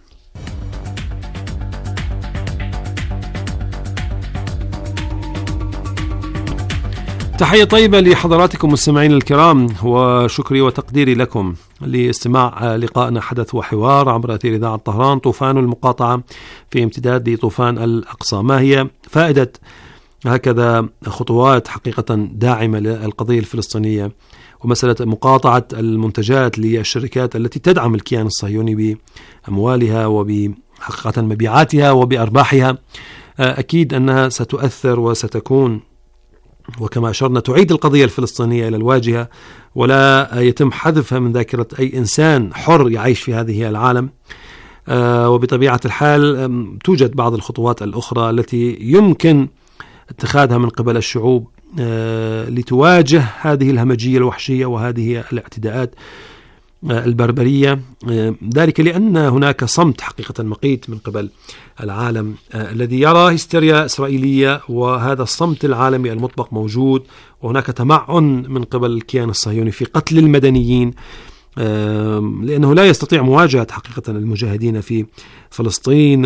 تحية طيبة لحضراتكم مستمعين الكرام، وشكري وتقديري لكم لاستماع لقائنا حدث وحوار عبر أثير إذاعة طهران. طوفان المقاطعة في امتداد لطوفان الأقصى. ما هي فائدة هكذا خطوات حقيقة داعمة للقضية الفلسطينية ومسألة مقاطعة المنتجات للشركات التي تدعم الكيان الصهيوني بأموالها وبحقيقة مبيعاتها وبأرباحها؟ أكيد أنها ستؤثر وستكون، وكما أشرنا، تعيد القضية الفلسطينية إلى الواجهة، ولا يتم حذفها من ذاكرة أي إنسان حر يعيش في هذه العالم. وبطبيعة الحال توجد بعض الخطوات الأخرى التي يمكن اتخاذها من قبل الشعوب لتواجه هذه الهمجية الوحشية وهذه الاعتداءات البربرية، ذلك لأن هناك صمت حقيقة مقيت من قبل العالم الذي يرى هستيريا إسرائيلية، وهذا الصمت العالمي المطبق موجود، وهناك تمعن من قبل الكيان الصهيوني في قتل المدنيين، لأنه لا يستطيع مواجهة حقيقة المجاهدين في فلسطين،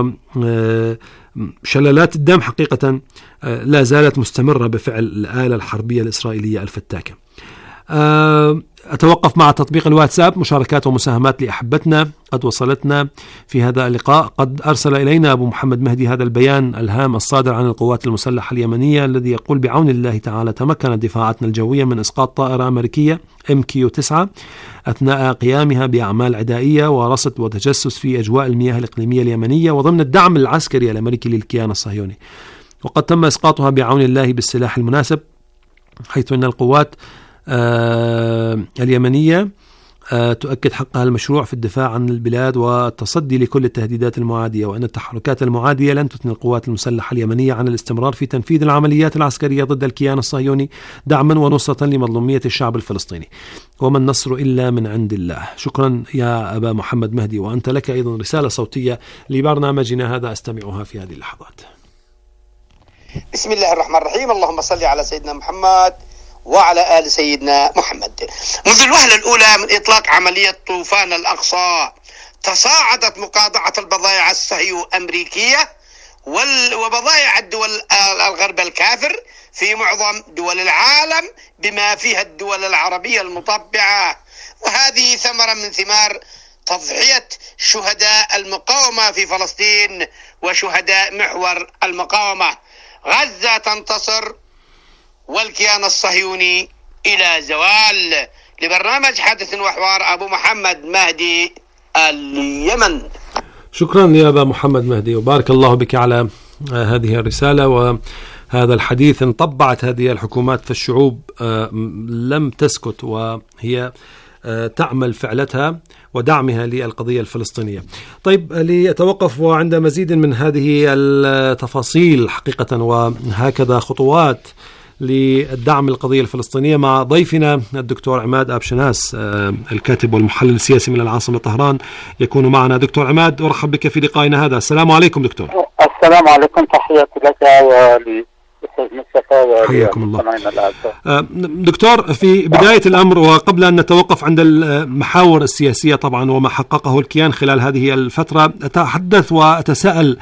وشلالات الدم حقيقة لا زالت مستمرة بفعل الآلة الحربية الإسرائيلية الفتاكة. أتوقف مع تطبيق الواتساب. مشاركات ومساهمات لأحبتنا قد وصلتنا في هذا اللقاء. قد أرسل إلينا أبو محمد مهدي هذا البيان الهام الصادر عن القوات المسلحة اليمنية الذي يقول: بعون الله تعالى تمكنت دفاعاتنا الجوية من إسقاط طائرة أمريكية إم كيو تسعة أثناء قيامها بأعمال عدائية ورصد وتجسس في أجواء المياه الإقليمية اليمنية وضمن الدعم العسكري الأمريكي للكيان الصهيوني، وقد تم إسقاطها بعون الله بالسلاح المناسب، حيث أن القوات آه اليمنية آه تؤكد حقها المشروع في الدفاع عن البلاد والتصدي لكل التهديدات المعادية، وأن التحركات المعادية لن تثني القوات المسلحة اليمنية عن الاستمرار في تنفيذ العمليات العسكرية ضد الكيان الصهيوني دعما ونصرة لمظلومية الشعب الفلسطيني، وما النصر إلا من عند الله. شكرا يا أبا محمد مهدي، وأنت لك أيضا رسالة صوتية لبرنامجنا هذا أستمعها في هذه اللحظات. بسم الله الرحمن الرحيم. اللهم صل على سيدنا محمد وعلى آل سيدنا محمد. منذ الوهلة الأولى من إطلاق عملية طوفان الأقصى تصاعدت مقاطعة البضائع الصهيو أمريكية وبضائع الدول الغرب الكافر في معظم دول العالم بما فيها الدول العربية المطبعة، وهذه ثمرة من ثمار تضحية شهداء المقاومة في فلسطين وشهداء محور المقاومة. غزة تنتصر والكيان الصهيوني إلى زوال. لبرنامج حدث وحوار أبو محمد مهدي اليمن. شكرا يا أبا محمد مهدي، وبارك الله بك على هذه الرسالة وهذا الحديث. انطبعت هذه الحكومات في الشعوب، لم تسكت وهي تعمل فعلتها ودعمها للقضية الفلسطينية. طيب، لأتوقف وعند مزيد من هذه التفاصيل حقيقة وهكذا خطوات للدعم القضية الفلسطينية مع ضيفنا الدكتور عماد أبشناس الكاتب والمحلل السياسي من العاصمة طهران يكون معنا. دكتور عماد، أرحب بك في لقائنا هذا. السلام عليكم دكتور. السلام عليكم، تحياتي لك ولأستاذ مصطفى. حياكم الله. دكتور، في بداية الأمر وقبل أن نتوقف عند المحاور السياسية طبعا وما حققه الكيان خلال هذه الفترة، أتحدث وأتساءل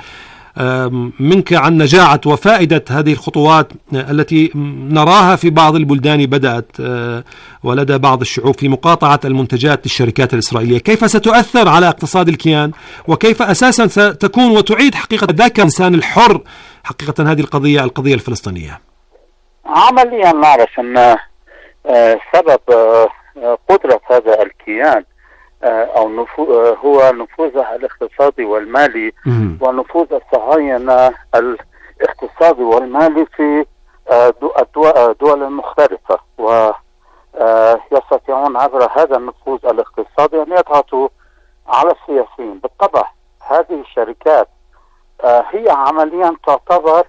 منك عن نجاعة وفائدة هذه الخطوات التي نراها في بعض البلدان بدأت ولدى بعض الشعوب في مقاطعة المنتجات للشركات الإسرائيلية. كيف ستؤثر على اقتصاد الكيان، وكيف أساسا ستكون وتعيد حقيقة ذاك الإنسان الحر حقيقة هذه القضية القضية الفلسطينية؟ عمليا نعرف أن سبب قدرة هذا الكيان أو نفو هو نفوذه الاقتصادي والمالي ونفوذ الصهاينة الاقتصادي والمالي في الدول المختلفة، ويستطيعون عبر هذا النفوذ الاقتصادي أن يضغطوا على السياسيين. بالطبع هذه الشركات هي عمليا تعتبر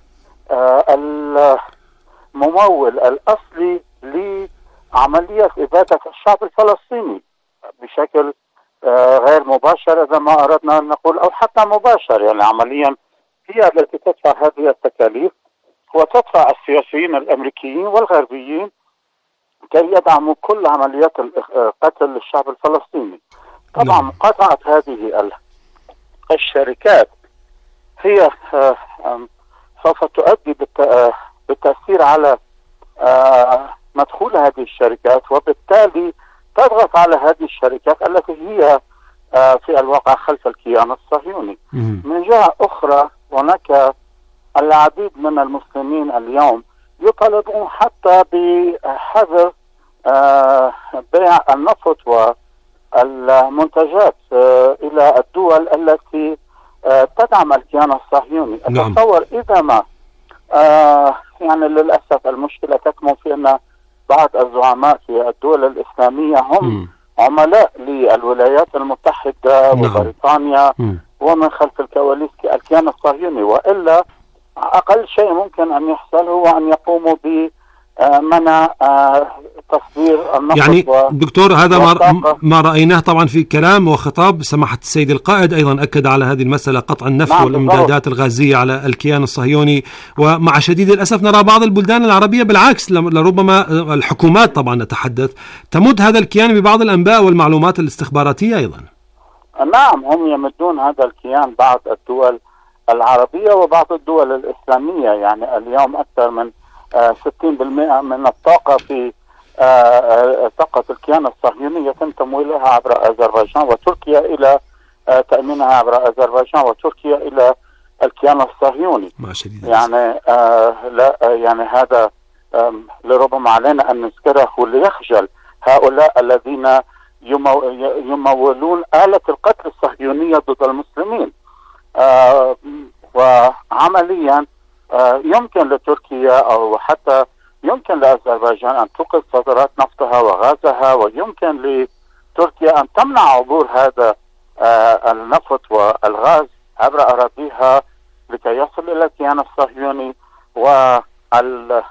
الممول الأصلي لعملية إبادة الشعب الفلسطيني بشكل غير مباشر إذا ما أردنا أن نقول، أو حتى مباشر. يعني عمليا هي التي تدفع هذه التكاليف وتدفع السياسيين الأمريكيين والغربيين كي يدعموا كل عمليات القتل للشعب الفلسطيني. طبعا مقاطعة هذه الشركات هي سوف تؤدي بالتأثير على مدخول هذه الشركات، وبالتالي تضغط على هذه الشركات التي هي في الواقع خلف الكيان الصهيوني. من جهة أخرى هناك العديد من المسلمين اليوم يطالبون حتى بحظر بيع النفط والمنتجات إلى الدول التي تدعم الكيان الصهيوني. نعم. أتصور إذا ما يعني للأسف المشكلة تكمن في أن بعض الزعماء في الدول الإسلامية هم م. عملاء للولايات المتحدة نعم. وبريطانيا م. ومن خلف الكواليس الكيان الصهيوني، وإلا أقل شيء ممكن أن يحصل هو أن يقوموا بمنع تصدير النفط. يعني دكتور هذا ما, ما رأيناه طبعا في كلام وخطاب سماحة السيد القائد، أيضا أكد على هذه المسألة، قطع النفط نعم والإمدادات الغازية على الكيان الصهيوني. ومع شديد الأسف نرى بعض البلدان العربية بالعكس، لربما الحكومات طبعا نتحدث تمد هذا الكيان ببعض الأنباء والمعلومات الاستخباراتية أيضا. نعم، هم يمدون هذا الكيان بعض الدول العربية وبعض الدول الإسلامية. يعني اليوم أكثر من ستين بالمئة من الطاقة في طاقة الكيان الصهيوني يتم تمويلها عبر أذربيجان وتركيا إلى تأمينها عبر أذربيجان وتركيا إلى الكيان الصهيوني. يعني آه لا يعني هذا آه لربما علينا أن نذكره ليخجل هؤلاء الذين يمو يمولون آلة القتل الصهيونية ضد المسلمين. آه وعمليا آه يمكن لتركيا أو حتى يمكن لأذربيجان أن توقف صادرات نفطها وغازها، ويمكن لتركيا أن تمنع عبور هذا آه النفط والغاز عبر أراضيها لكي يصل إلى الكيان الصهيوني. والقسم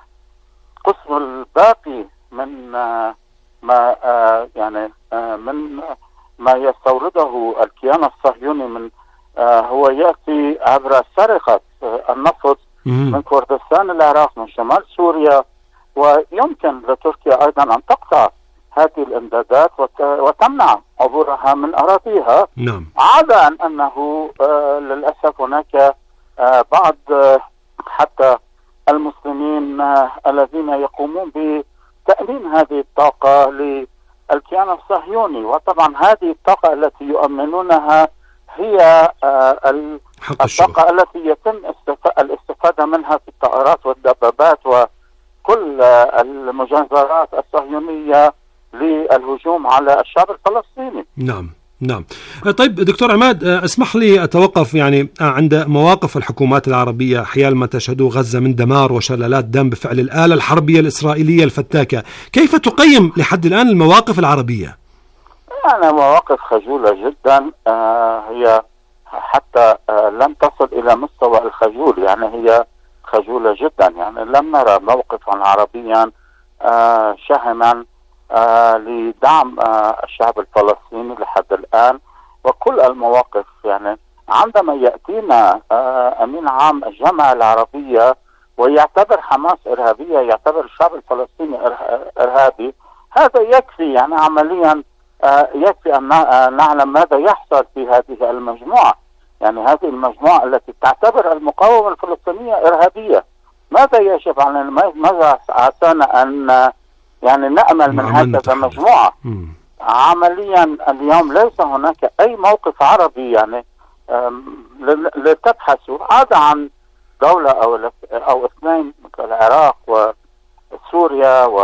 الباقي من آه ما آه يعني آه من ما يستورده الكيان الصهيوني من آه هو يأتي عبر سرقة آه النفط من كردستان العراق، من شمال سوريا. ويمكن لتركيا أيضا أن تقطع هذه الإمدادات وتمنع عبورها من أراضيها. نعم. عدا أن أنه آه للأسف هناك آه بعض آه حتى المسلمين آه الذين يقومون بتأمين هذه الطاقة للكيان الصهيوني. وطبعا هذه الطاقة التي يؤمنونها هي آه الطاقة التي يتم الاستفادة منها في الطائرات والدبابات وكل المجنزرات الصهيونية للهجوم على الشعب الفلسطيني. نعم نعم. طيب دكتور عماد، اسمح لي أتوقف يعني عند مواقف الحكومات العربية حيال ما تشهده غزة من دمار وشلالات دم بفعل الآلة الحربية الإسرائيلية الفتاكة. كيف تقيم لحد الآن المواقف العربية؟ يعني مواقف خجولة جدا. آه هي حتى آه لم تصل إلى مستوى الخجول، يعني هي خجولة جدا. يعني لم نرى موقفا عربيا آه شهما آه لدعم آه الشعب الفلسطيني لحد الآن. وكل المواقف يعني عندما يأتينا آه أمين عام الجامعة العربية ويعتبر حماس إرهابية، يعتبر الشعب الفلسطيني إرهابي، هذا يكفي. يعني عمليا آه يكفي أن نعلم ماذا يحصل في هذه المجموعة. يعني هذه المجموعة التي تعتبر المقاومة الفلسطينية إرهابية، ماذا يجب علينا، ماذا عسانا أن يعني نأمل من هذه المجموعة؟ عمليا اليوم ليس هناك أي موقف عربي يعني لتبحثوا عاد عن دولة أو أو اثنين كالعراق وسوريا